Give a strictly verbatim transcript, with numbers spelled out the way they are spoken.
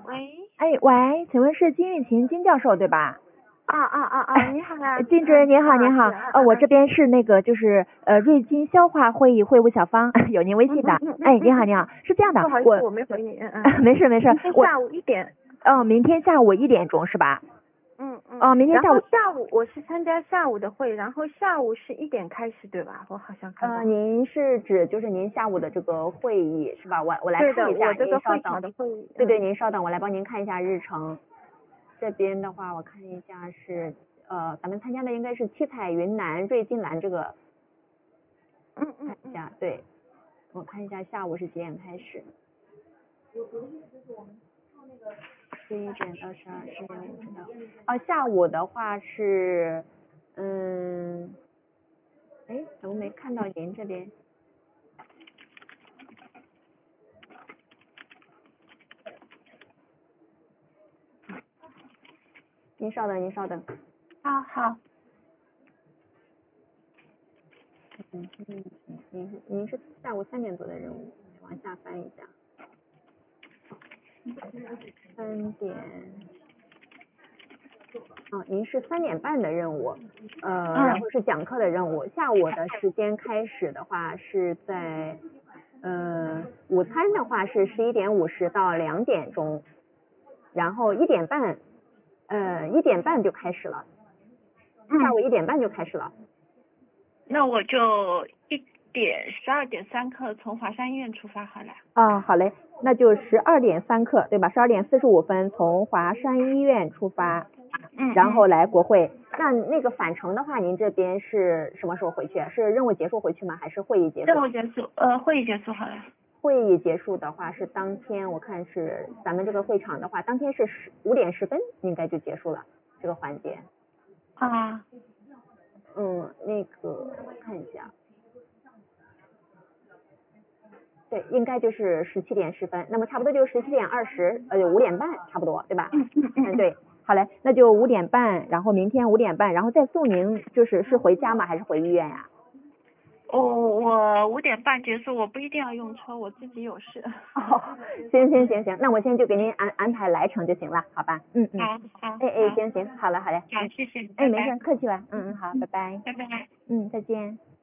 喂， 哎喂，请问是金玉琴金教授对吧？ 啊啊啊啊，你好啊， 金主任您好您好，呃我这边边是那个就是呃瑞金消化会议会务小芳，有您微信的，哎你好你好，是这样的， 不好意思我没回你，嗯嗯， 没事没事， 明天下午一点， 哦明天下午一点钟是吧？ 嗯嗯， 哦明天下午然后下午我是参加下午的会，然后下午是一点开始对吧？我好像看到。 呃您是指就是您下午的这个会议是吧？我我来看一下， 对的，我这个会您稍等， 场的会议， 对对您稍等，我来帮您看一下日程。这边的话我看一下是呃咱们参加的应该是七彩云南瑞金兰这个， 嗯嗯看一下，对，我看一下下午是几点开始。十一点到十二十点五十到，哦，下午的话是，嗯，哎，怎么没看到您这边？您稍等，您稍等。 好好， 嗯嗯嗯，您是您是下午三点多的任务，往下翻一下。三点。哦，您是三点半的任务，呃，然后是讲课的任务。下午的时间开始的话是在，呃，午餐的话是十一点五十到两点钟，然后一点半，呃，一点半就开始了，下午一点半就开始了。 那我就一点十二点三刻从华山医院出发好了。 啊，好嘞，那就十二点三刻对吧？十二点四十五分从华山医院出发。 嗯， 然后来国会，那那个返程的话，您这边是什么时候回去？是任务结束回去吗？还是会议结束？ 任务结束，呃，会议结束好了。 会议结束的话是当天，我看是咱们这个会场的话，当天是十五点十分应该就结束了这个环节。 啊。 嗯，那个我看一下，对，应该就是十七点十分，那么差不多就是十七点二十，呃，五点半差不多，对吧？ 嗯嗯嗯， 对。好嘞，那就五点半，然后明天五点半，然后再送您，就是是回家吗？还是回医院呀？ 我我五点半结束，我不一定要用车，我自己有事。 哦，行行行行，那我现在就给您安安排来程就行了，好吧？嗯嗯。 好好。 哎哎，行行，好了好嘞。 好，谢谢。 哎，没事，客气了。嗯嗯，好，拜拜。 拜拜。 嗯，再见。